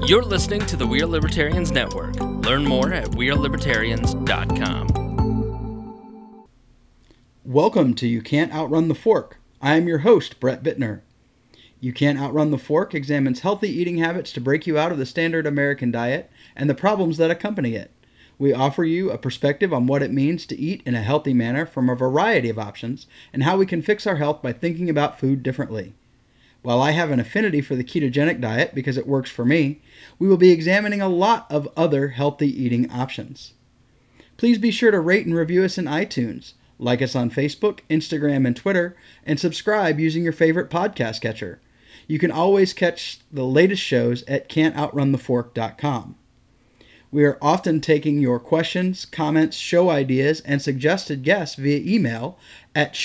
You're listening to the We Are Libertarians Network. Learn more at wearelibertarians.com. Welcome to You Can't Outrun the Fork. I am your host, Brett Bittner. You Can't Outrun the Fork examines healthy eating habits to break you out of the standard American diet and the problems that accompany it. We offer you a perspective on what it means to eat in a healthy manner from a variety of options and how we can fix our health by thinking about food differently. While I have an affinity for the ketogenic diet because it works for me, we will be examining a lot of other healthy eating options. Please be sure to rate and review us in iTunes, like us on Facebook, Instagram, and Twitter, and subscribe using your favorite podcast catcher. You can always catch the latest shows at can'toutrunthefork.com. We are often taking your questions, comments, show ideas, and suggested guests via email at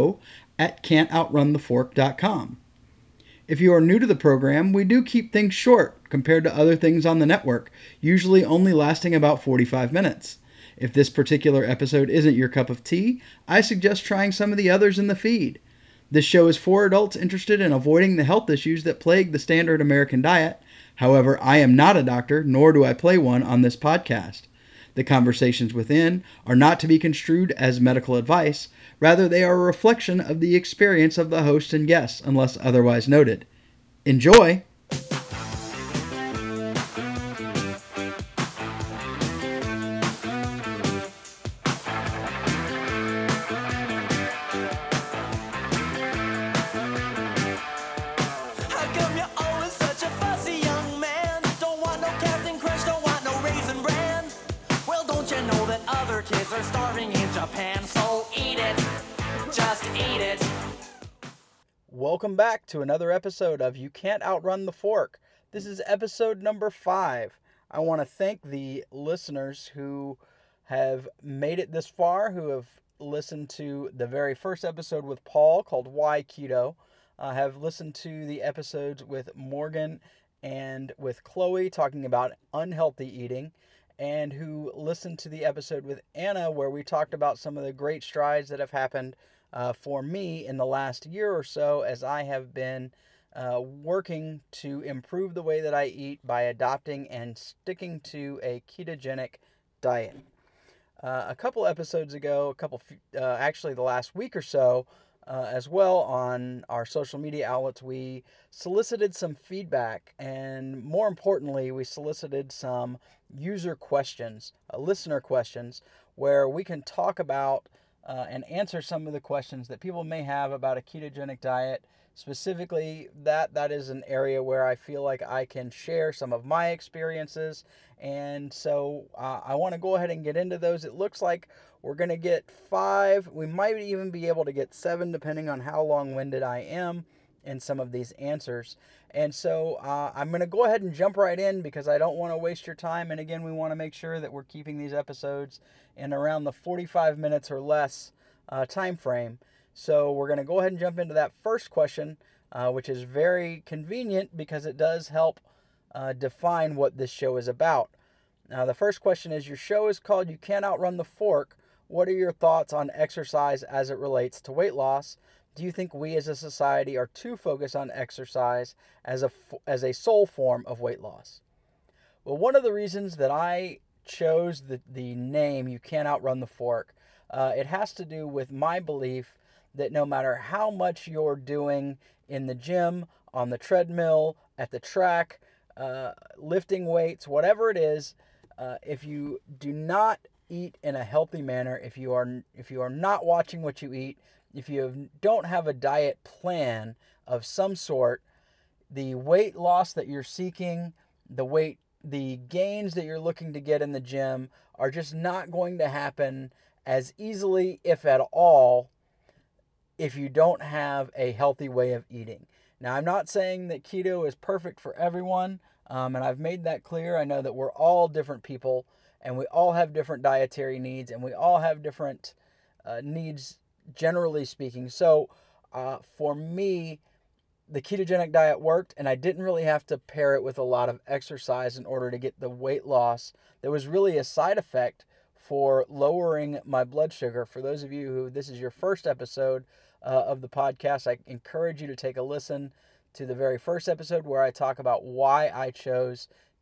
show@can'toutrunthefork.com. If you are new to the program, we do keep things short compared to other things on the network, usually only lasting about 45 minutes. If this particular episode isn't your cup of tea, I suggest trying some of the others in the feed. This show is for adults interested in avoiding the health issues that plague the standard American diet. However, I am not a doctor, nor do I play one on this podcast. The conversations within are not to be construed as medical advice. Rather, they are a reflection of the experience of the host and guests, unless otherwise noted. Enjoy! Welcome back to another episode of You Can't Outrun the Fork. This is episode number 5. I want to thank the listeners who have made it this far, who have listened to the very first episode with Paul called Why Keto, have listened to the episodes with Morgan and with Chloe talking about unhealthy eating, and who listened to the episode with Anna where we talked about some of the great strides that have happened for me in the last year or so as I have been working to improve the way that I eat by adopting and sticking to a ketogenic diet. A couple episodes ago, actually the last week or so, as well on our social media outlets, we solicited some feedback, and more importantly, we solicited some user questions, listener questions, where we can talk about and answer some of the questions that people may have about a ketogenic diet. Specifically, that is an area where I feel like I can share some of my experiences. And so I want to go ahead and get into those. It looks like we're going to get 5. We might even be able to get 7, depending on how long-winded I am in some of these answers. And so I'm going to go ahead and jump right in because I don't want to waste your time. And again, we want to make sure that we're keeping these episodes in around the 45 minutes or less time frame. So we're going to go ahead and jump into that first question, which is very convenient because it does help define what this show is about. Now, the first question is, your show is called You Can't Outrun the Fork. What are your thoughts on exercise as it relates to weight loss? Do you think we as a society are too focused on exercise as a sole form of weight loss? Well, one of the reasons that I chose the name You Can't Outrun the Fork, it has to do with my belief that no matter how much you're doing in the gym, on the treadmill, at the track, lifting weights, whatever it is, if you do not eat in a healthy manner, if you are not watching what you eat, if you don't have a diet plan of some sort, the weight loss that you're seeking, the gains that you're looking to get in the gym are just not going to happen as easily, if at all, if you don't have a healthy way of eating. Now, I'm not saying that keto is perfect for everyone, and I've made that clear. I know that we're all different people, and we all have different dietary needs, and we all have different needs, generally speaking. So, for me, the ketogenic diet worked, and I didn't really have to pair it with a lot of exercise in order to get the weight loss. There was really a side effect for lowering my blood sugar. For those of you who this is your first episode of the podcast, I encourage you to take a listen to the very first episode where I talk about why I chose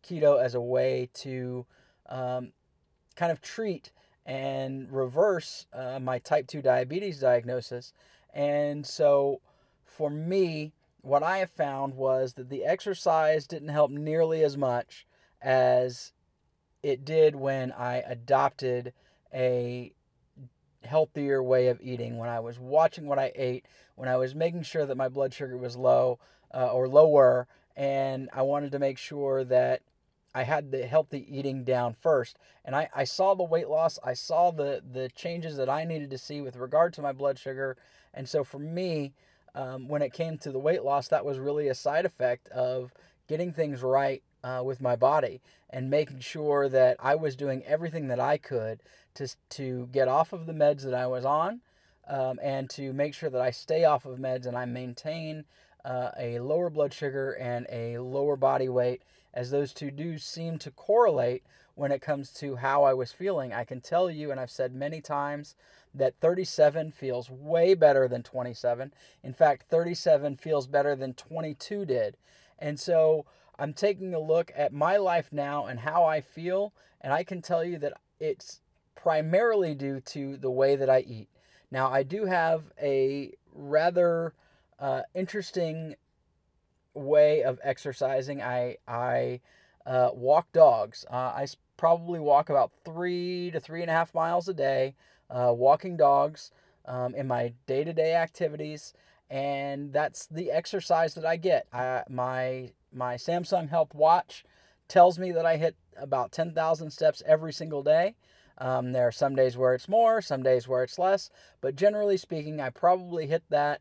keto as a way to kind of treat and reverse my type 2 diabetes diagnosis. And so for me, what I have found was that the exercise didn't help nearly as much as it did when I adopted a healthier way of eating, when I was watching what I ate, when I was making sure that my blood sugar was low or lower, and I wanted to make sure that I had the healthy eating down first. And I saw the weight loss, I saw the changes that I needed to see with regard to my blood sugar. And so for me, when it came to the weight loss, that was really a side effect of getting things right with my body and making sure that I was doing everything that I could to get off of the meds that I was on, and to make sure that I stay off of meds and I maintain a lower blood sugar and a lower body weight, as those two do seem to correlate when it comes to how I was feeling. I can tell you, and I've said many times, that 37 feels way better than 27. In fact, 37 feels better than 22 did. And so I'm taking a look at my life now and how I feel, and I can tell you that it's primarily due to the way that I eat. Now, I do have a rather interesting way of exercising. I walk dogs. I probably walk about 3 to 3.5 miles a day, walking dogs in my day-to-day activities, and that's the exercise that I get. My Samsung Health Watch tells me that I hit about 10,000 steps every single day. There are some days where it's more, some days where it's less, but generally speaking, I probably hit that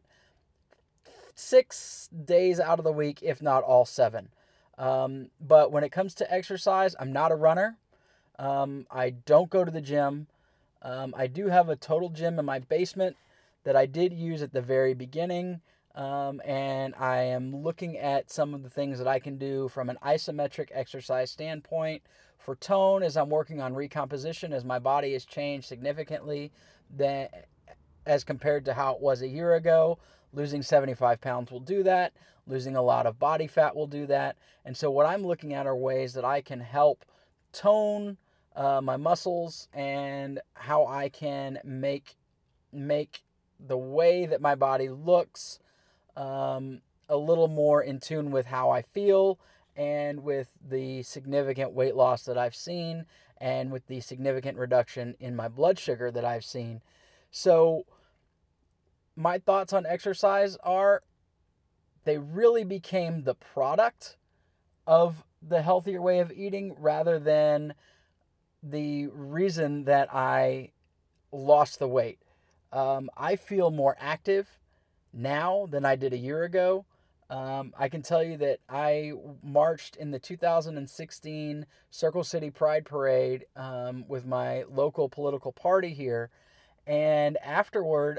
6 days out of the week, if not all 7. But when it comes to exercise, I'm not a runner. I don't go to the gym. I do have a total gym in my basement that I did use at the very beginning. And I am looking at some of the things that I can do from an isometric exercise standpoint for tone, as I'm working on recomposition, as my body has changed significantly as compared to how it was a year ago. Losing 75 pounds will do that. Losing a lot of body fat will do that. And so what I'm looking at are ways that I can help tone my muscles, and how I can make the way that my body looks a little more in tune with how I feel, and with the significant weight loss that I've seen, and with the significant reduction in my blood sugar that I've seen. So my thoughts on exercise are, they really became the product of the healthier way of eating rather than the reason that I lost the weight. I feel more active now than I did a year ago. I can tell you that I marched in the 2016 Circle City Pride Parade with my local political party here. And afterward,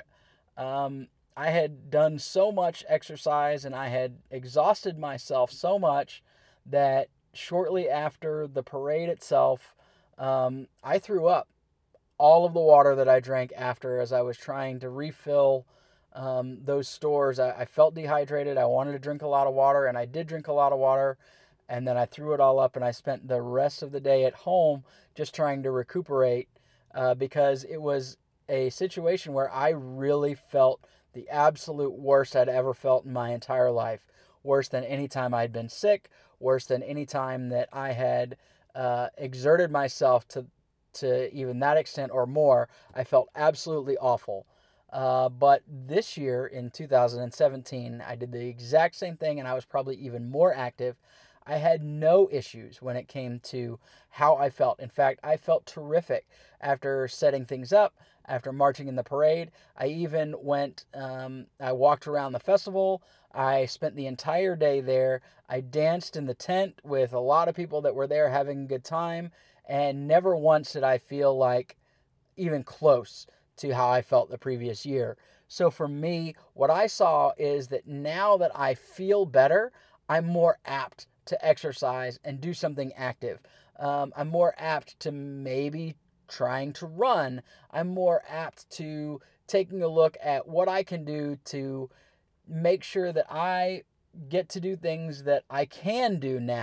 I had done so much exercise and I had exhausted myself so much that shortly after the parade itself, I threw up all of the water that I drank after, as I was trying to refill those stores. I felt dehydrated. I wanted to drink a lot of water, and I did drink a lot of water. And then I threw it all up, and I spent the rest of the day at home just trying to recuperate, because it was a situation where I really felt the absolute worst I'd ever felt in my entire life. Worse than any time I'd been sick, worse than any time that I had exerted myself to even that extent or more. I felt absolutely awful. But this year, in 2017, I did the exact same thing, and I was probably even more active. I had no issues when it came to how I felt. In fact, I felt terrific after setting things up, after marching in the parade. I even I walked around the festival. I spent the entire day there. I danced in the tent with a lot of people that were there having a good time, and never once did I feel like even close to how I felt the previous year. So for me, what I saw is that now that I feel better, I'm more apt to exercise and do something active. I'm more apt to maybe trying to run. I'm more apt to taking a look at what I can do to make sure that I get to do things that I can do now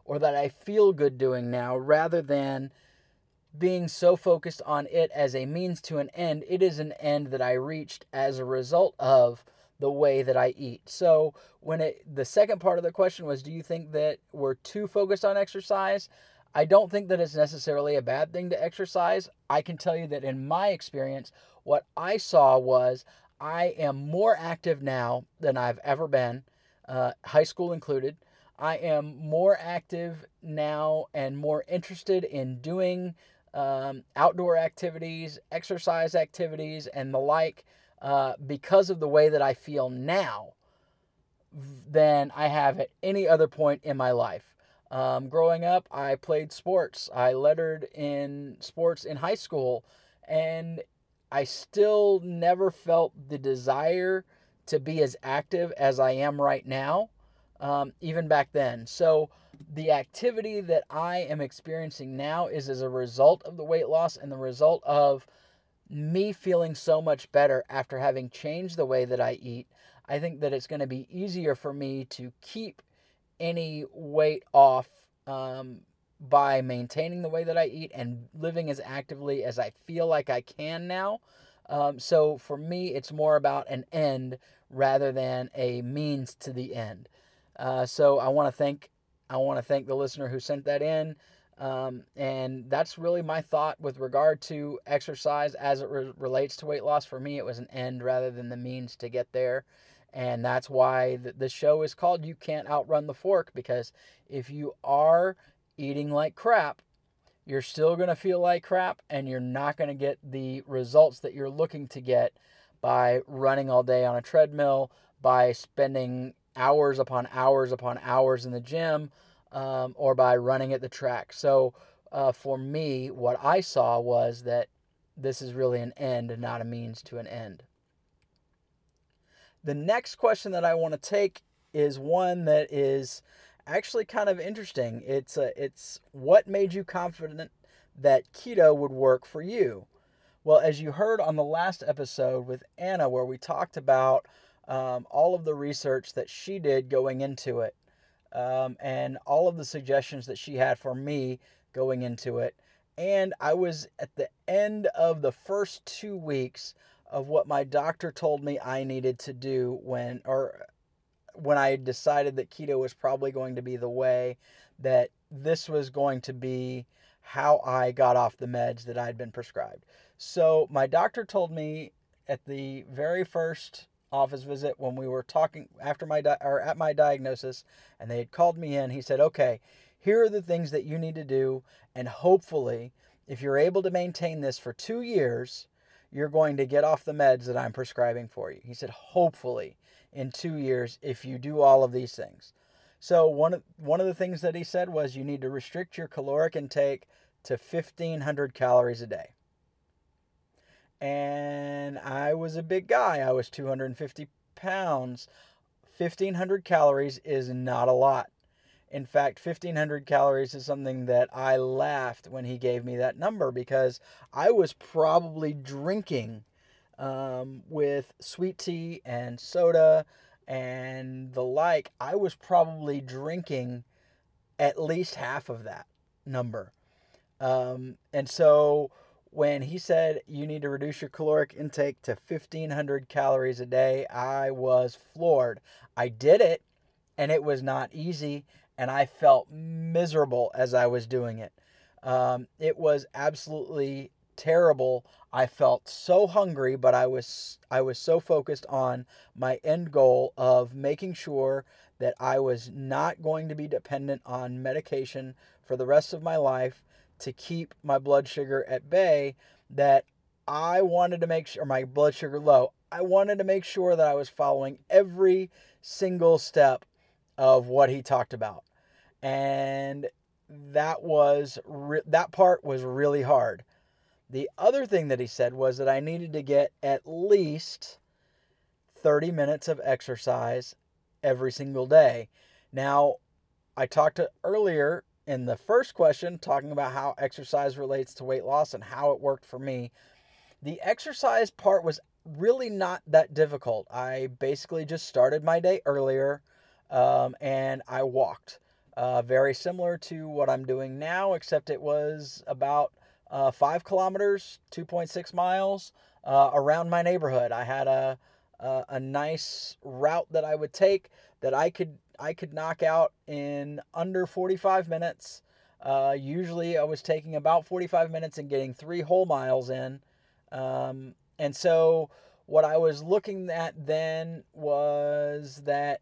or that I feel good doing now, rather than being so focused on it as a means to an end. It is an end that I reached as a result of the way that I eat. So the second part of the question was, do you think that we're too focused on exercise? I don't think that it's necessarily a bad thing to exercise. I can tell you that in my experience, what I saw was I am more active now than I've ever been, high school included. I am more active now and more interested in doing outdoor activities, exercise activities, and the like, because of the way that I feel now than I have at any other point in my life. Growing up, I played sports. I lettered in sports in high school, and I still never felt the desire to be as active as I am right now, even back then. So the activity that I am experiencing now is as a result of the weight loss and the result of me feeling so much better after having changed the way that I eat. I think that it's going to be easier for me to keep any weight off, by maintaining the way that I eat and living as actively as I feel like I can now. So for me, it's more about an end rather than a means to the end. So I want to thank the listener who sent that in. And that's really my thought with regard to exercise as it relates to weight loss. For me, it was an end rather than the means to get there. And that's why the show is called You Can't Outrun the Fork, because if you are eating like crap, you're still going to feel like crap, and you're not going to get the results that you're looking to get by running all day on a treadmill, by spending hours upon hours upon hours in the gym, or by running at the track. So for me, what I saw was that this is really an end and not a means to an end. The next question that I want to take is one that is actually kind of interesting. It's what made you confident that keto would work for you? Well, as you heard on the last episode with Anna, where we talked about all of the research that she did going into it, and all of the suggestions that she had for me going into it. And I was at the end of the first 2 weeks of what my doctor told me I needed to do when I decided that keto was probably going to be the way, that this was going to be how I got off the meds that I'd been prescribed. So my doctor told me at the very first office visit, when we were talking after at my diagnosis, and they had called me in, he said, okay, here are the things that you need to do, and hopefully if you're able to maintain this for 2 years, you're going to get off the meds that I'm prescribing for you. He said, hopefully in 2 years, if you do all of these things. So one of the things that he said was you need to restrict your caloric intake to 1,500 calories a day. And I was a big guy. I was 250 pounds. 1,500 calories is not a lot. In fact, 1,500 calories is something that I laughed when he gave me that number, because I was probably drinking with sweet tea and soda and the like. I was probably drinking at least half of that number. And so when he said you need to reduce your caloric intake to 1,500 calories a day, I was floored. I did it, and it was not easy, and I felt miserable as I was doing it. It was absolutely terrible. I felt so hungry, but I was so focused on my end goal of making sure that I was not going to be dependent on medication for the rest of my life to keep my blood sugar at bay, that I wanted to make sure my blood sugar low. I wanted to make sure that I was following every single step of what he talked about. And that part was really hard. The other thing that he said was that I needed to get at least 30 minutes of exercise every single day. Now, I talked earlier in the first question, talking about how exercise relates to weight loss and how it worked for me. The exercise part was really not that difficult. I basically just started my day earlier, and I walked. very similar to what I'm doing now, except it was about 5 kilometers, 2.6 miles around my neighborhood. I had a nice route that I would take that I could knock out in under 45 minutes. Usually I was taking about 45 minutes and getting 3 whole miles in. And so what I was looking at then was that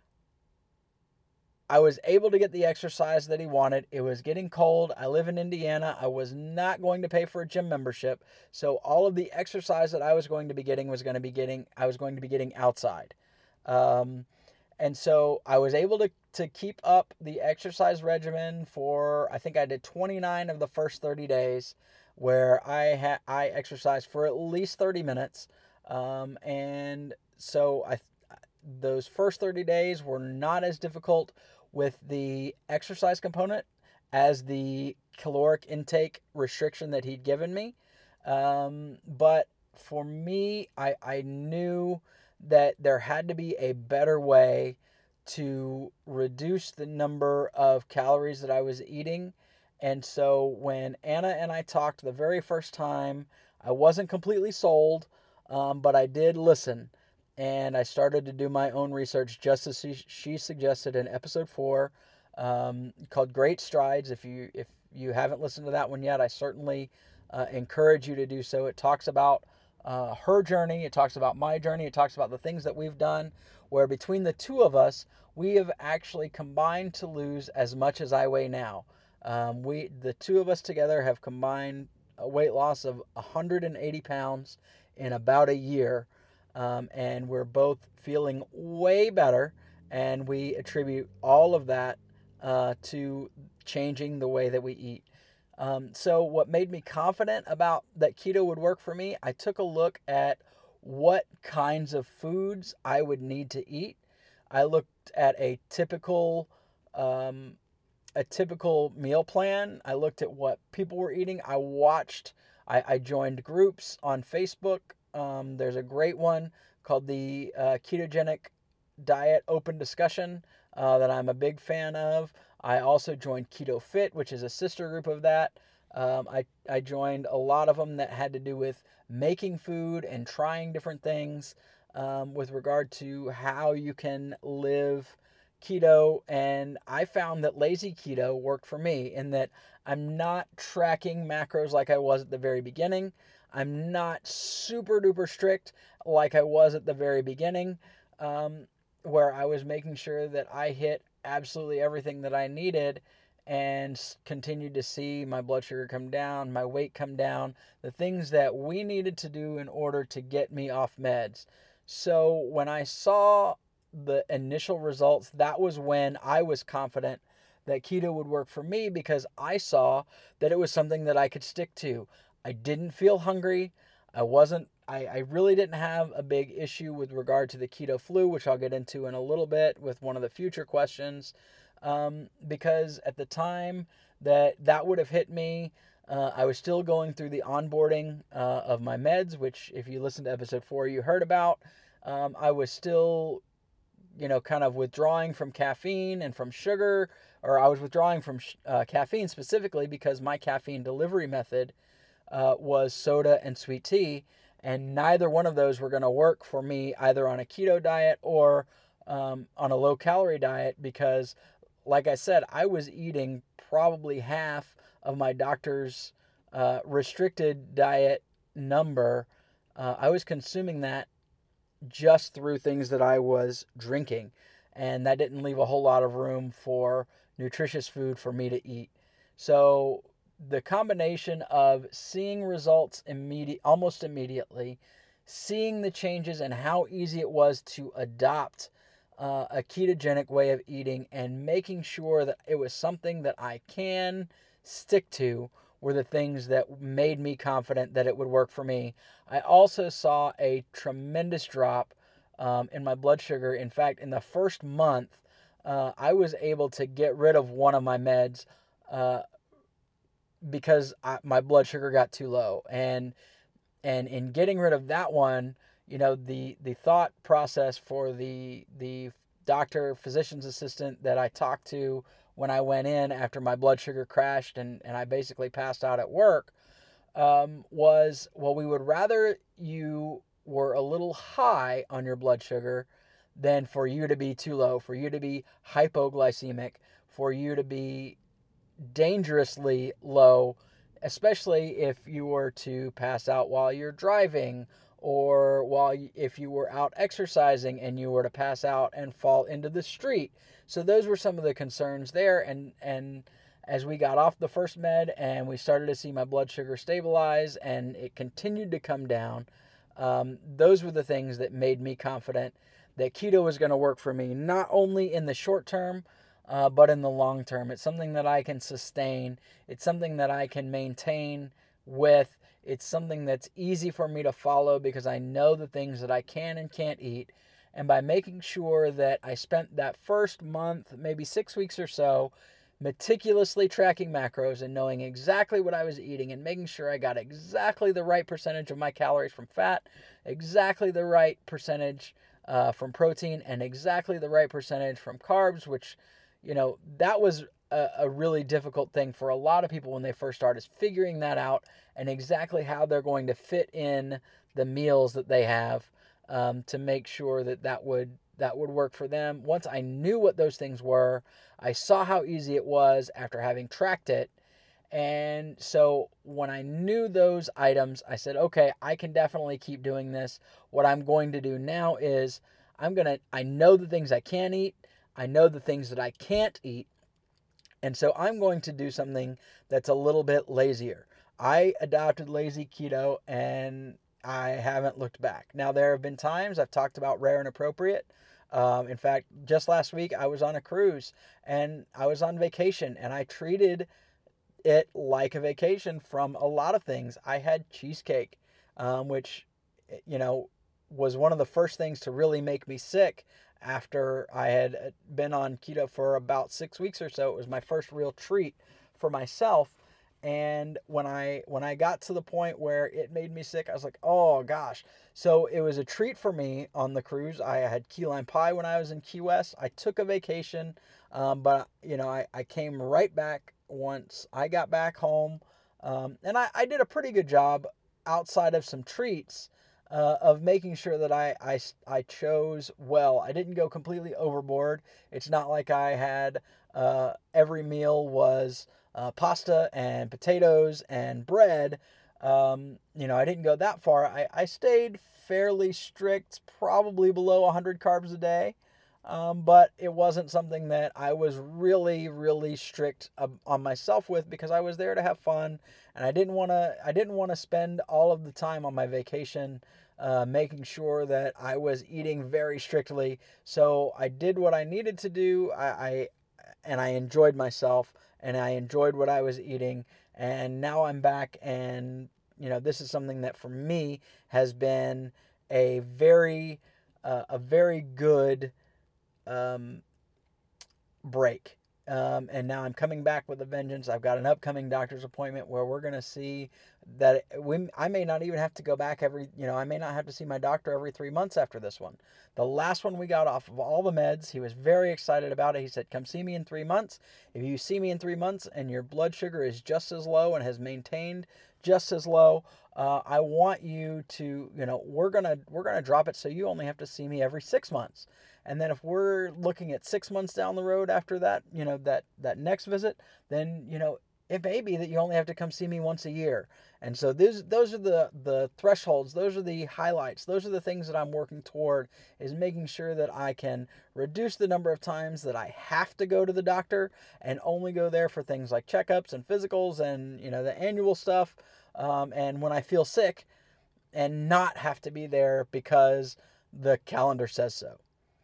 I was able to get the exercise that he wanted. It was getting cold. I live in Indiana. I was not going to pay for a gym membership. So all of the exercise that I was going to be getting I was going to be getting outside. And so I was able to keep up the exercise regimen for, I think I did 29 of the first 30 days where I exercised for at least 30 minutes. And so those first 30 days were not as difficult with the exercise component as the caloric intake restriction that he'd given me. But for me, I knew that there had to be a better way to reduce the number of calories that I was eating. And so when Anna and I talked the very first time, I wasn't completely sold, but I did listen. And I started to do my own research just as she suggested in episode 4, called Great Strides. If you haven't listened to that one yet, I certainly encourage you to do so. It talks about her journey. It talks about my journey. It talks about the things that we've done, where between the two of us, we have actually combined to lose as much as I weigh now. The two of us together have combined a weight loss of 180 pounds in about a year. And we're both feeling way better, and we attribute all of that to changing the way that we eat. So what made me confident about that keto would work for me, I took a look at what kinds of foods I would need to eat. I looked at a typical meal plan. I looked at what people were eating. I joined groups on Facebook. There's a great one called the Ketogenic Diet Open Discussion that I'm a big fan of. I also joined Keto Fit, which is a sister group of that. I joined a lot of them that had to do with making food and trying different things with regard to how you can live keto. And I found that lazy keto worked for me in that I'm not tracking macros like I was at the very beginning. I'm not super duper strict like I was at the very beginning, where I was making sure that I hit absolutely everything that I needed and continued to see my blood sugar come down, my weight come down, the things that we needed to do in order to get me off meds. So when I saw the initial results, that was when I was confident that keto would work for me, because I saw that it was something that I could stick to. I didn't feel hungry. I really didn't have a big issue with regard to the keto flu, which I'll get into in a little bit with one of the future questions. Because at the time that would have hit me, I was still going through the onboarding of my meds, which if you listened to episode 4, you heard about. I was still, kind of withdrawing from caffeine and from sugar, or I was withdrawing from caffeine specifically because my caffeine delivery method was soda and sweet tea, and neither one of those were going to work for me either on a keto diet or on a low-calorie diet, because, like I said, I was eating probably half of my doctor's restricted diet number. I was consuming that just through things that I was drinking, and that didn't leave a whole lot of room for nutritious food for me to eat. So the combination of seeing results almost immediately, seeing the changes and how easy it was to adopt a ketogenic way of eating, and making sure that it was something that I can stick to, were the things that made me confident that it would work for me. I also saw a tremendous drop in my blood sugar. In fact, in the first month, I was able to get rid of one of my meds because my blood sugar got too low. And in getting rid of that one, the thought process for the doctor, physician's assistant that I talked to when I went in after my blood sugar crashed and I basically passed out at work, was, well, we would rather you were a little high on your blood sugar than for you to be too low, for you to be hypoglycemic, for you to be dangerously low, especially if you were to pass out while you're driving, or if you were out exercising and you were to pass out and fall into the street. So those were some of the concerns there. And as we got off the first med and we started to see my blood sugar stabilize and it continued to come down, those were the things that made me confident that keto was going to work for me, not only in the short term, but in the long term. It's something that I can sustain. It's something that I can maintain with. It's something that's easy for me to follow because I know the things that I can and can't eat. And by making sure that I spent that first month, maybe 6 weeks or so, meticulously tracking macros and knowing exactly what I was eating and making sure I got exactly the right percentage of my calories from fat, exactly the right percentage from protein, and exactly the right percentage from carbs, which, that was a really difficult thing for a lot of people when they first start, is figuring that out and exactly how they're going to fit in the meals that they have, to make sure that would work for them. Once I knew what those things were, I saw how easy it was after having tracked it. And so when I knew those items, I said, okay, I can definitely keep doing this. What I'm going to do now is I know the things I can eat. I know the things that I can't eat. And so I'm going to do something that's a little bit lazier. I adopted lazy keto and I haven't looked back. Now, there have been times I've talked about rare and appropriate. In fact, just last week I was on a cruise and I was on vacation and I treated it like a vacation from a lot of things. I had cheesecake, which, was one of the first things to really make me sick after I had been on keto for about 6 weeks or so. It was my first real treat for myself. And when I got to the point where it made me sick, I was like, oh gosh. So it was a treat for me on the cruise. I had key lime pie when I was in Key West. I took a vacation, but I came right back once I got back home. And I did a pretty good job outside of some treats, of making sure that I chose well. I didn't go completely overboard. It's not like I had, every meal was pasta and potatoes and bread. I didn't go that far. I stayed fairly strict, probably below 100 carbs a day. But it wasn't something that I was really, really strict on myself with, because I was there to have fun, and I didn't want to spend all of the time on my vacation making sure that I was eating very strictly. So I did what I needed to do. I enjoyed myself, and I enjoyed what I was eating, and now I'm back, and this is something that for me has been a very good break. And now I'm coming back with a vengeance. I've got an upcoming doctor's appointment where we're going to see that I may not even have to go back I may not have to see my doctor every 3 months after this one. The last one we got off of all the meds, he was very excited about it. He said, come see me in 3 months. If you see me in 3 months and your blood sugar is just as low and has maintained just as low, I want you to, we're going to drop it so you only have to see me every 6 months. And then if we're looking at 6 months down the road after that, that next visit, then, it may be that you only have to come see me once a year. And so those are the thresholds. Those are the highlights. Those are the things that I'm working toward, is making sure that I can reduce the number of times that I have to go to the doctor and only go there for things like checkups and physicals and, the annual stuff. And when I feel sick, and not have to be there because the calendar says so.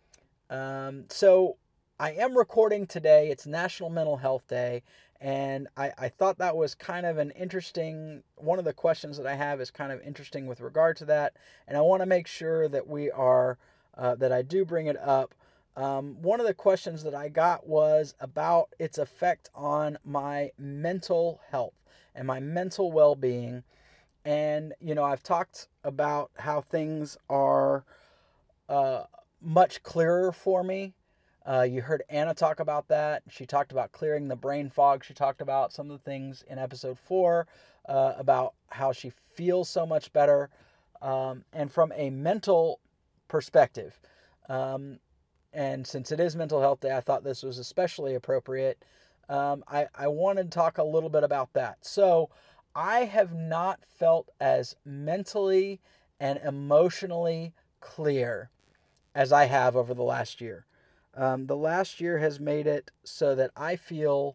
So I am recording today. It's National Mental Health Day. And I thought that was kind of an interesting, one of the questions that I have is kind of interesting with regard to that. And I want to make sure that that I do bring it up. One of the questions that I got was about its effect on my mental health and my mental well-being. And, I've talked about how things are much clearer for me You heard Anna talk about that. She talked about clearing the brain fog. She talked about some of the things in episode 4 about how she feels so much better. And from a mental perspective, and since it is Mental Health Day, I thought this was especially appropriate. I wanted to talk a little bit about that. So I have not felt as mentally and emotionally clear as I have over the last year. The last year has made it so that I feel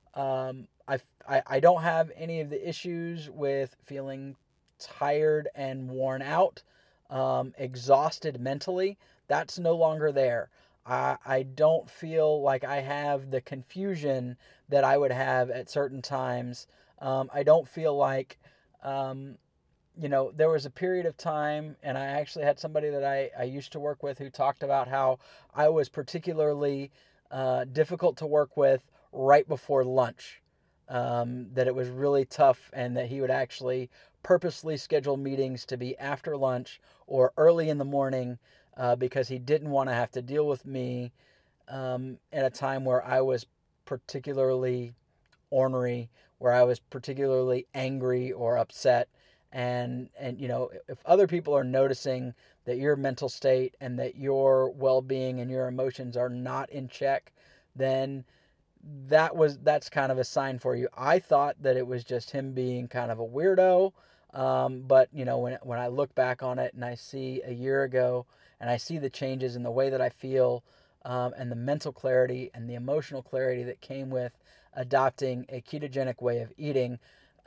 I don't have any of the issues with feeling tired and worn out, exhausted mentally. That's no longer there. I don't feel like I have the confusion that I would have at certain times. I don't feel like, there was a period of time, and I actually had somebody that I used to work with who talked about how I was particularly difficult to work with right before lunch. That it was really tough, and that he would actually purposely schedule meetings to be after lunch or early in the morning because he didn't want to have to deal with me at a time where I was particularly ornery, where I was particularly angry or upset. And if other people are noticing that your mental state and that your well-being and your emotions are not in check, then that's kind of a sign for you. I thought that it was just him being kind of a weirdo. But when I look back on it and I see a year ago and I see the changes in the way that I feel, and the mental clarity and the emotional clarity that came with adopting a ketogenic way of eating,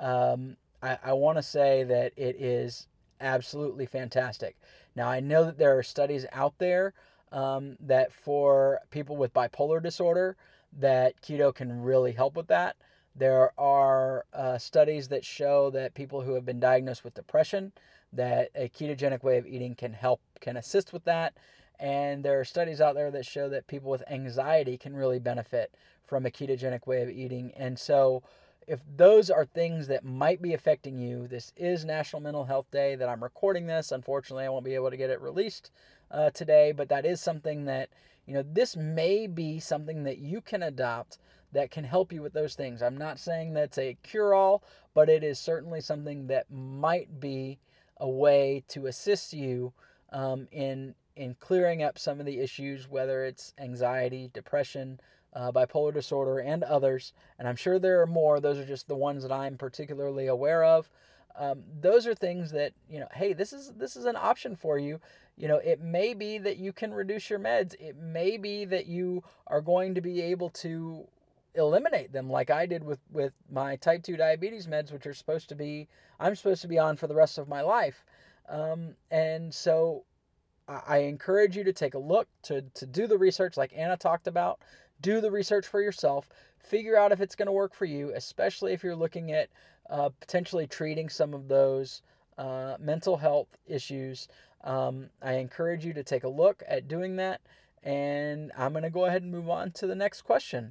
I want to say that it is absolutely fantastic. Now, I know that there are studies out there that for people with bipolar disorder, that keto can really help with that. There are studies that show that people who have been diagnosed with depression, that a ketogenic way of eating can assist with that. And there are studies out there that show that people with anxiety can really benefit from a ketogenic way of eating. And so if those are things that might be affecting you, this is National Mental Health Day that I'm recording this. Unfortunately, I won't be able to get it released today, but that is something that, this may be something that you can adopt that can help you with those things. I'm not saying that's a cure-all, but it is certainly something that might be a way to assist you in clearing up some of the issues, whether it's anxiety, depression, bipolar disorder, and others. And I'm sure there are more. Those are just the ones that I'm particularly aware of. Those are things that, hey, this is an option for you. It may be that you can reduce your meds. It may be that you are going to be able to eliminate them like I did with my type 2 diabetes meds, which I'm supposed to be on for the rest of my life. And so I encourage you to take a look, to do the research like Anna talked about. Do the research for yourself. Figure out if it's going to work for you, especially if you're looking at potentially treating some of those mental health issues. I encourage you to take a look at doing that. And I'm going to go ahead and move on to the next question.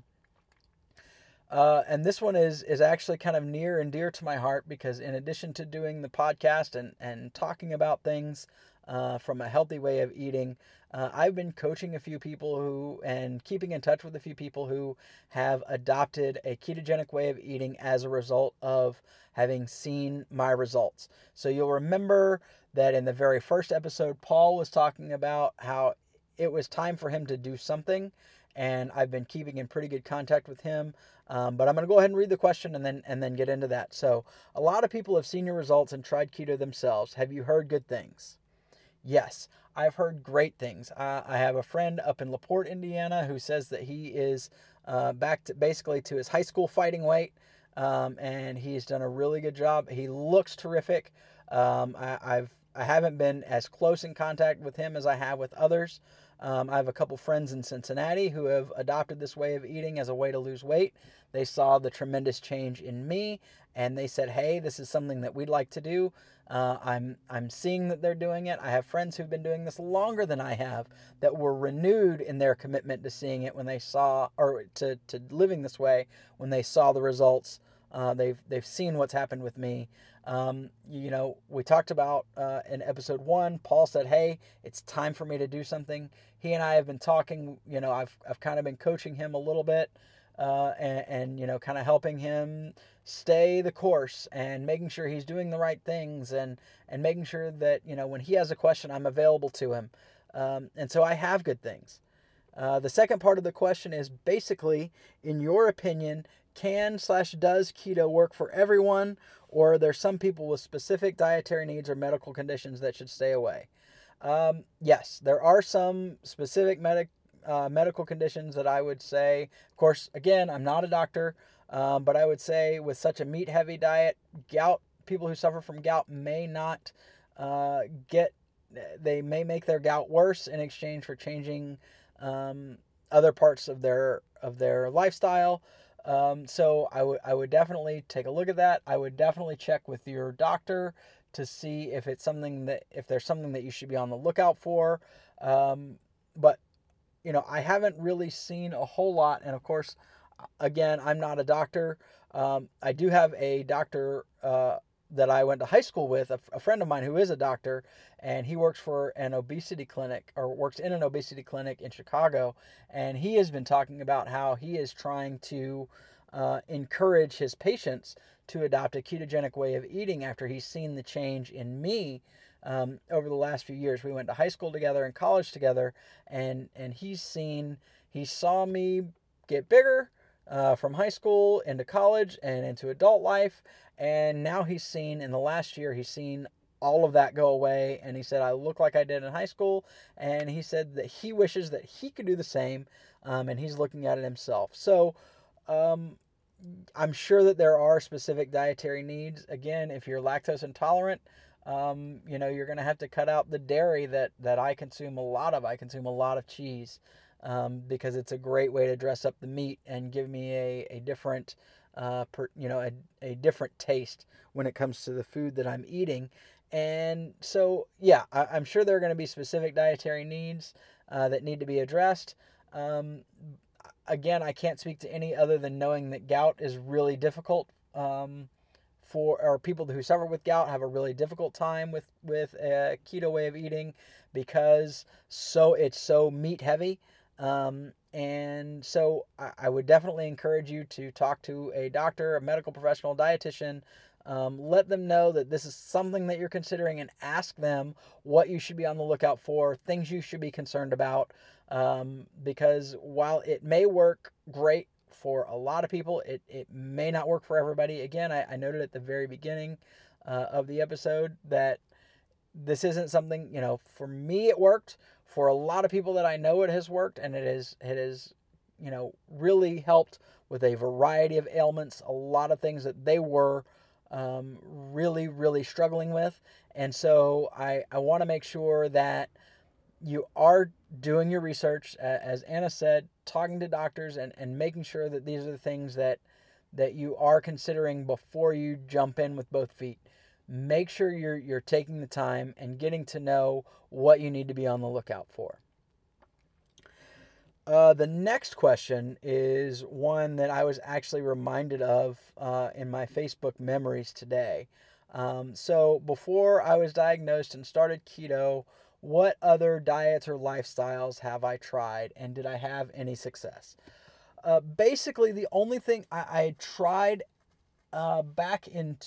And this one is actually kind of near and dear to my heart, because in addition to doing the podcast and talking about things from a healthy way of eating, I've been coaching a few people and keeping in touch with a few people who have adopted a ketogenic way of eating as a result of having seen my results. So you'll remember that in the very first episode, Paul was talking about how it was time for him to do something, and I've been keeping in pretty good contact with him. But I'm going to go ahead and read the question and then get into that. So a lot of people have seen your results and tried keto themselves. Have you heard good things? Yes, I've heard great things. I have a friend up in LaPorte, Indiana, who says that he is back to basically to his high school fighting weight, and he's done a really good job. He looks terrific. I haven't been as close in contact with him as I have with others. I have a couple friends in Cincinnati who have adopted this way of eating as a way to lose weight. They saw the tremendous change in me, and they said, hey, this is something that we'd like to do. I'm seeing that they're doing it. I have friends who've been doing this longer than I have that were renewed in their commitment to seeing it when they saw, or to living this way when they saw the results They've seen what's happened with me. We talked about in episode 1. Paul said, "Hey, it's time for me to do something." He and I have been talking. I've kind of been coaching him a little bit, and kind of helping him stay the course and making sure he's doing the right things, and making sure that when he has a question, I'm available to him. And so I have good things. The second part of the question is basically, in your opinion, can/does keto work for everyone, or are there some people with specific dietary needs or medical conditions that should stay away? Yes, there are some specific medical conditions that I would say. Of course, again, I'm not a doctor, but I would say with such a meat-heavy diet, people who suffer from gout may not they may make their gout worse in exchange for changing other parts of their lifestyle. So I would definitely take a look at that. I would definitely check with your doctor to see if there's something that you should be on the lookout for. But I haven't really seen a whole lot. And of course, again, I'm not a doctor. I do have a doctor that I went to high school with, a friend of mine who is a doctor, and he works in an obesity clinic in Chicago. And he has been talking about how he is trying to encourage his patients to adopt a ketogenic way of eating after he's seen the change in me over the last few years. We went to high school together and college together, and he saw me get bigger from high school into college and into adult life. And now in the last year, he's seen all of that go away. And he said, I look like I did in high school. And he said that he wishes that he could do the same. And he's looking at it himself. So I'm sure that there are specific dietary needs. Again, if you're lactose intolerant, you're going to have to cut out the dairy that I consume a lot of. I consume a lot of cheese because it's a great way to dress up the meat and give me a different a different taste when it comes to the food that I'm eating. And so, yeah, I'm sure there are going to be specific dietary needs that need to be addressed. Again, I can't speak to any other than knowing that gout is really difficult or people who suffer with gout have a really difficult time with a keto way of eating because it's so meat heavy. And so I would definitely encourage you to talk to a doctor, a medical professional, dietitian. Let them know that this is something that you're considering and ask them what you should be on the lookout for, things you should be concerned about. Because while it may work great for a lot of people, it may not work for everybody. Again, I noted at the very beginning of the episode that this isn't something, for me it worked. For a lot of people that I know it has worked, and it has really helped with a variety of ailments, a lot of things that they were really, really struggling with. And so I want to make sure that you are doing your research, as Anna said, talking to doctors and making sure that these are the things that you are considering before you jump in with both feet. Make sure you're taking the time and getting to know what you need to be on the lookout for. The next question is one that I was actually reminded of in my Facebook memories today. So before I was diagnosed and started keto, what other diets or lifestyles have I tried, and did I have any success? Basically, the only thing I tried back in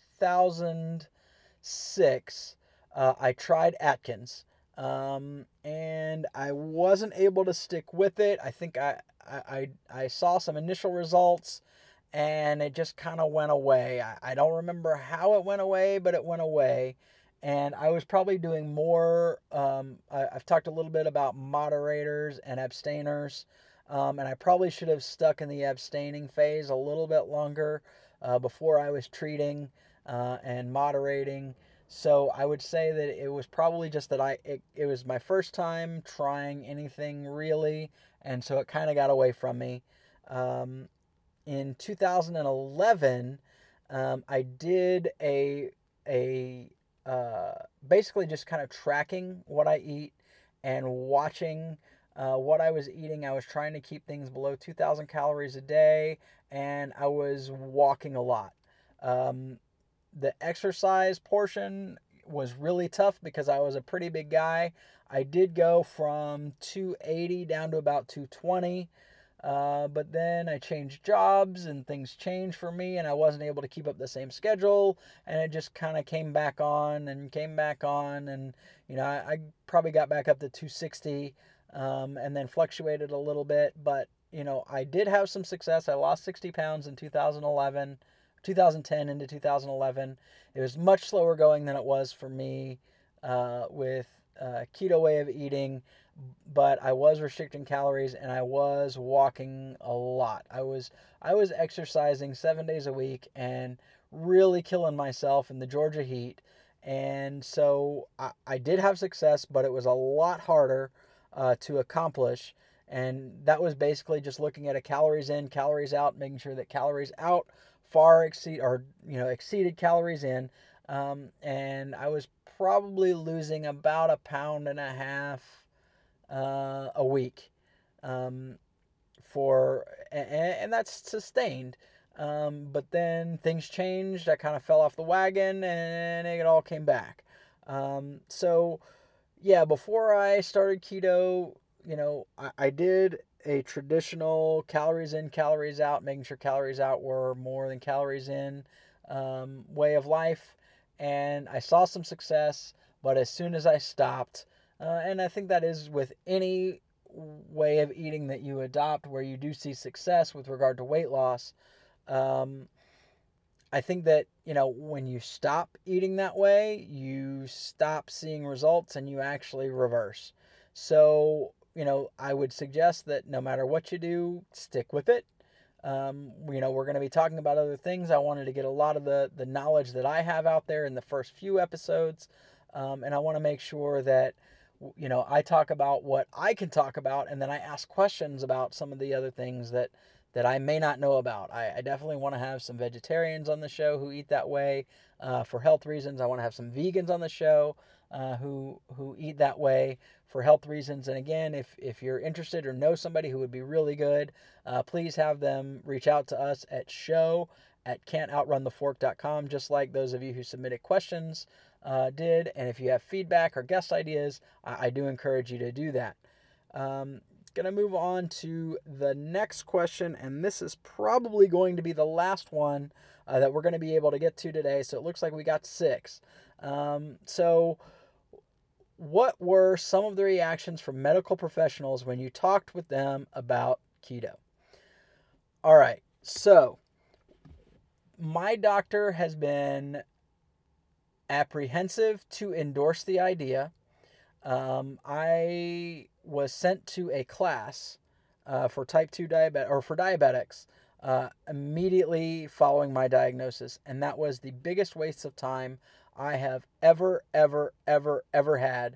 2006, I tried Atkins, and I wasn't able to stick with it. I think I saw some initial results, and it just kind of went away. I don't remember how it went away, but it went away. And I was probably doing more. I've talked a little bit about moderators and abstainers, and I probably should have stuck in the abstaining phase a little bit longer before I was treating and moderating. So I would say that it was probably just that it was my first time trying anything really, and so it kind of got away from me. In 2011, I did basically just kind of tracking what I eat and watching what I was eating. I was trying to keep things below 2,000 calories a day and I was walking a lot. The exercise portion was really tough because I was a pretty big guy. I did go from 280 down to about 220. But then I changed jobs and things changed for me, and I wasn't able to keep up the same schedule, and it just kind of came back on. And I probably got back up to 260, and then fluctuated a little bit. But I did have some success. I lost 60 pounds in 2010 into 2011. It was much slower going than it was for me with keto way of eating, but I was restricting calories and I was walking a lot. I was exercising 7 days a week and really killing myself in the Georgia heat. And so I did have success, but it was a lot harder to accomplish. And that was basically just looking at a calories in, calories out, making sure that calories out far exceeded calories in. And I was probably losing about 1.5 pounds a week, and that's sustained. But then things changed. I kind of fell off the wagon, and it all came back. So yeah, before I started keto, I did a traditional calories in, calories out, making sure calories out were more than calories in way of life. And I saw some success, but as soon as I stopped, and I think that is with any way of eating that you adopt where you do see success with regard to weight loss, I think that, when you stop eating that way, you stop seeing results and you actually reverse. So, I would suggest that no matter what you do, stick with it. We're going to be talking about other things. I wanted to get a lot of the knowledge that I have out there in the first few episodes. And I want to make sure that, I talk about what I can talk about, and then I ask questions about some of the other things that I may not know about. I definitely want to have some vegetarians on the show who eat that way for health reasons. I want to have some vegans on the show who eat that way for health reasons. And again, if you're interested or know somebody who would be really good, please have them reach out to us at show@can'toutrunthefork.com, just like those of you who submitted questions did. And if you have feedback or guest ideas, I do encourage you to do that. Going to move on to the next question, and this is probably going to be the last one that we're going to be able to get to today. So it looks like we got 6. So what were some of the reactions from medical professionals when you talked with them about keto? All right, so my doctor has been apprehensive to endorse the idea. I was sent to a class for type 2 diabetes, or for diabetics, immediately following my diagnosis, and that was the biggest waste of time I have ever had.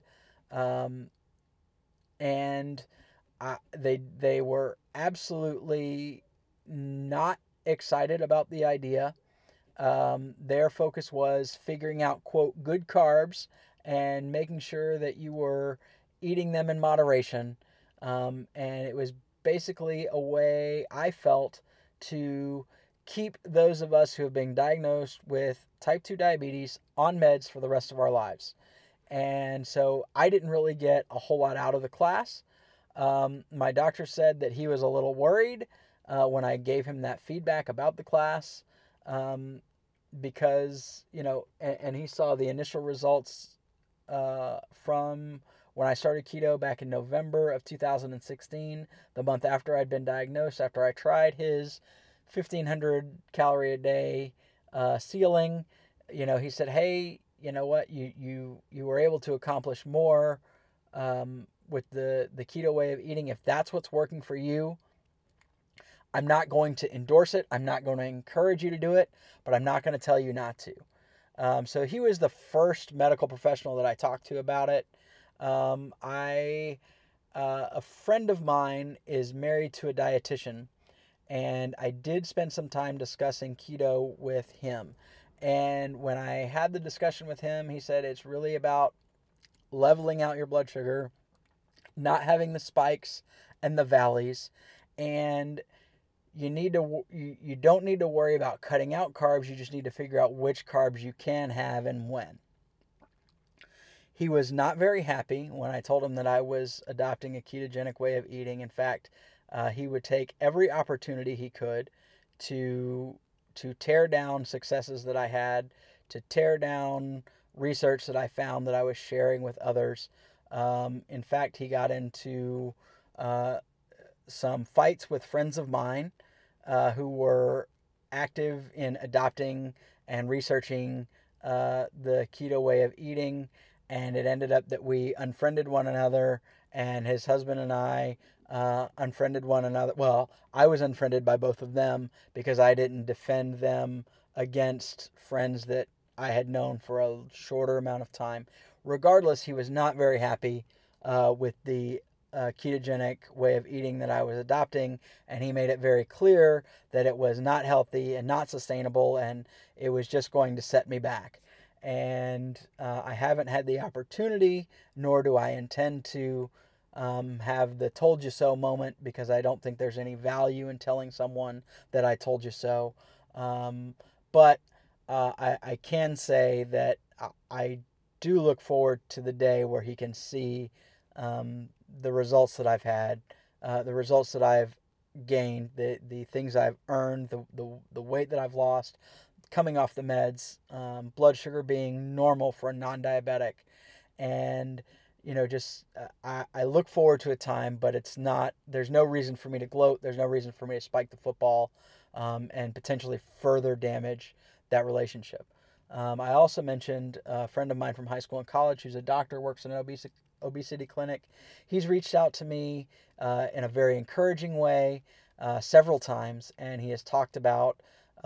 And they were absolutely not excited about the idea. Their focus was figuring out, quote, good carbs and making sure that you were eating them in moderation. And it was basically a way, I felt, to keep those of us who have been diagnosed with type 2 diabetes on meds for the rest of our lives. And so I didn't really get a whole lot out of the class. My doctor said that he was a little worried when I gave him that feedback about the class, because, and he saw the initial results from when I started keto back in November of 2016, the month after I'd been diagnosed, after I tried his 1,500 calorie a day ceiling. He said, hey, you know what, you were able to accomplish more with the keto way of eating. If that's what's working for you, I'm not going to endorse it. I'm not going to encourage you to do it, but I'm not going to tell you not to. So he was the first medical professional that I talked to about it. A friend of mine is married to a dietitian, and I did spend some time discussing keto with him. And when I had the discussion with him, he said it's really about leveling out your blood sugar, not having the spikes and the valleys. And you don't need to worry about cutting out carbs. You just need to figure out which carbs you can have and when. He was not very happy when I told him that I was adopting a ketogenic way of eating. In fact, he would take every opportunity he could to tear down successes that I had, to tear down research that I found that I was sharing with others. In fact, he got into some fights with friends of mine who were active in adopting and researching the keto way of eating, and it ended up that we unfriended one another, and his husband and I unfriended one another. Well, I was unfriended by both of them because I didn't defend them against friends that I had known for a shorter amount of time. Regardless, he was not very happy with the ketogenic way of eating that I was adopting, and he made it very clear that it was not healthy and not sustainable, and it was just going to set me back. And I haven't had the opportunity, nor do I intend to have the told you so moment, because I don't think there's any value in telling someone that I told you so. But I can say that I do look forward to the day where he can see the results that I've had, the results that I've gained, the things I've earned, the weight that I've lost, coming off the meds, blood sugar being normal for a non-diabetic, and just I look forward to a time, but it's not. There's no reason for me to gloat. There's no reason for me to spike the football, and potentially further damage that relationship. I also mentioned a friend of mine from high school and college who's a doctor, works in an obesity clinic. He's reached out to me in a very encouraging way several times, and he has talked about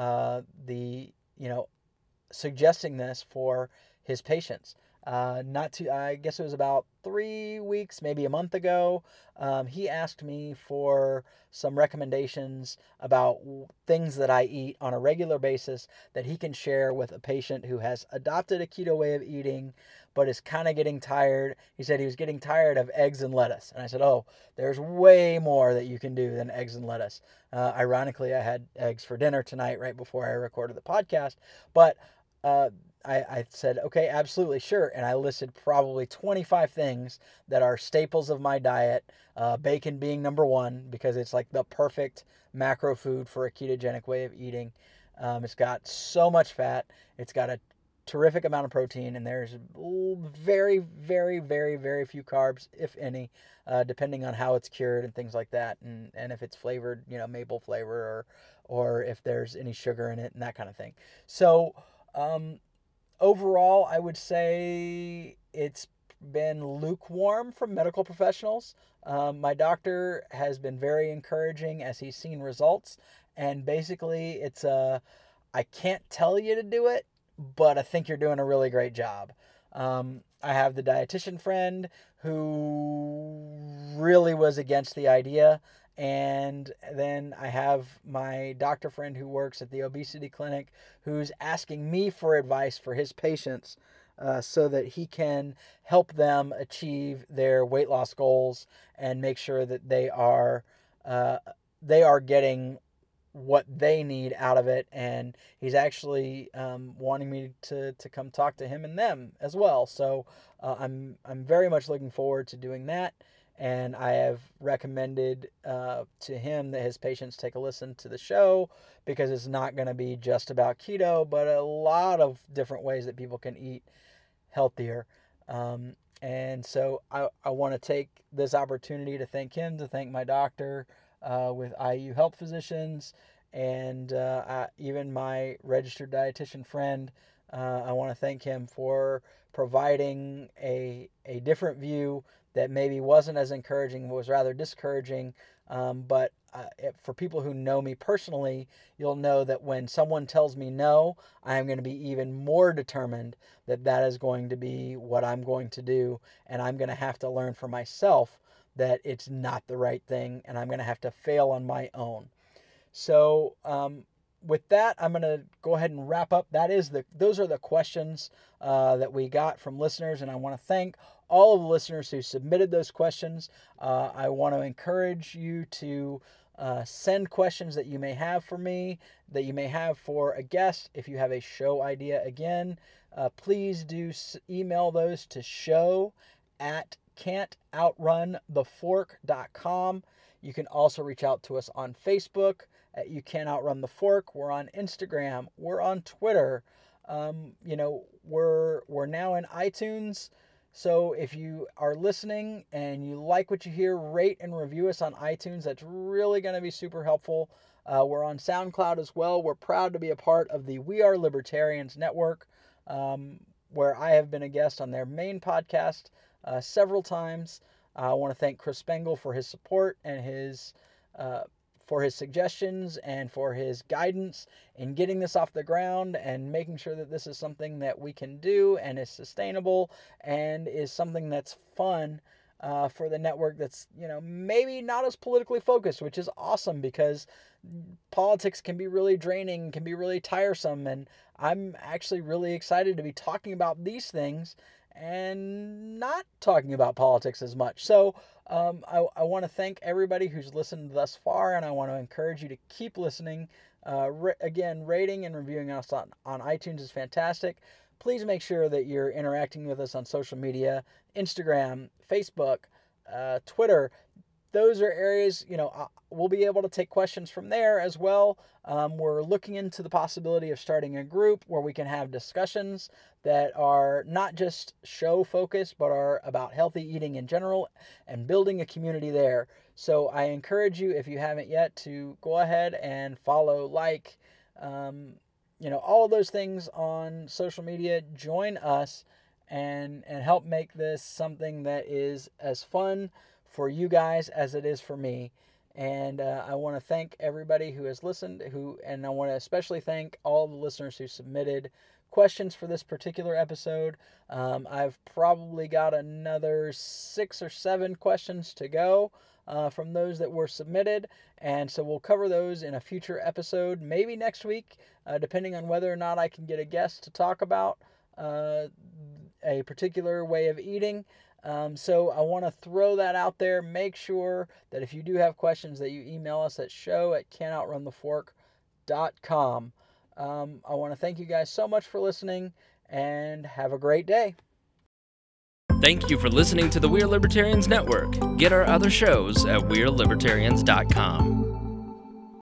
suggesting this for his patients. I guess it was about 3 weeks, maybe a month ago, he asked me for some recommendations about things that I eat on a regular basis that he can share with a patient who has adopted a keto way of eating, but is kind of getting tired. He said he was getting tired of eggs and lettuce. And I said, oh, there's way more that you can do than eggs and lettuce. Ironically, I had eggs for dinner tonight right before I recorded the podcast. But I said, okay, absolutely, sure. And I listed probably 25 things that are staples of my diet, bacon being number one, because it's like the perfect macro food for a ketogenic way of eating. It's got so much fat. It's got a terrific amount of protein, and there's very, very, very, very few carbs, if any, depending on how it's cured and things like that, and if it's flavored, maple flavor, or if there's any sugar in it and that kind of thing. So overall, I would say it's been lukewarm from medical professionals. My doctor has been very encouraging as he's seen results, and basically it's I can't tell you to do it, but I think you're doing a really great job. I have the dietitian friend who really was against the idea. And then I have my doctor friend who works at the obesity clinic who's asking me for advice for his patients so that he can help them achieve their weight loss goals and make sure that they are getting what they need out of it. And he's actually wanting me to come talk to him and them as well. So I'm very much looking forward to doing that. And I have recommended to him that his patients take a listen to the show, because it's not going to be just about keto, but a lot of different ways that people can eat healthier. And so I want to take this opportunity to thank him, to thank my doctor with IU Health Physicians, and even my registered dietitian friend. I want to thank him for providing a different view that maybe wasn't as encouraging, was rather discouraging. But for people who know me personally, you'll know that when someone tells me no, I am going to be even more determined that that is going to be what I'm going to do. And I'm going to have to learn for myself that it's not the right thing, and I'm going to have to fail on my own. So with that, I'm going to go ahead and wrap up. Those are the questions that we got from listeners, and I want to thank all of the listeners who submitted those questions. I want to encourage you to Send questions that you may have for me, that you may have for a guest. If you have a show idea, again, please do email those to show@can'toutrunthefork.com. You can also reach out to us on Facebook at You Can't Outrun the Fork. We're on Instagram. We're on Twitter. We're now in iTunes. So if you are listening and you like what you hear, rate and review us on iTunes. That's really going to be super helpful. We're on SoundCloud as well. We're proud to be a part of the We Are Libertarians Network, where I have been a guest on their main podcast several times. I want to thank Chris Spangle for his support and for his suggestions and for his guidance in getting this off the ground and making sure that this is something that we can do and is sustainable and is something that's fun for the network that's, maybe not as politically focused, which is awesome because politics can be really draining, can be really tiresome, and I'm actually really excited to be talking about these things and not talking about politics as much. So I want to thank everybody who's listened thus far, and I want to encourage you to keep listening. Again, rating and reviewing us on iTunes is fantastic. Please make sure that you're interacting with us on social media, Instagram, Facebook, Twitter. Those are areas, we'll be able to take questions from there as well. We're looking into the possibility of starting a group where we can have discussions that are not just show focused, but are about healthy eating in general and building a community there. So I encourage you, if you haven't yet, to go ahead and follow, all of those things on social media. Join us and help make this something that is as fun for you guys as it is for me. And I want to thank everybody who has listened, and I want to especially thank all the listeners who submitted questions for this particular episode. I've probably got another 6 or 7 questions to go from those that were submitted, and so we'll cover those in a future episode, maybe next week, depending on whether or not I can get a guest to talk about a particular way of eating. So I want to throw that out there. Make sure that if you do have questions that you email us at show@can'toutrunthefork.com. I want to thank you guys so much for listening and have a great day. Thank you for listening to the We Are Libertarians Network. Get our other shows at wearelibertarians.com.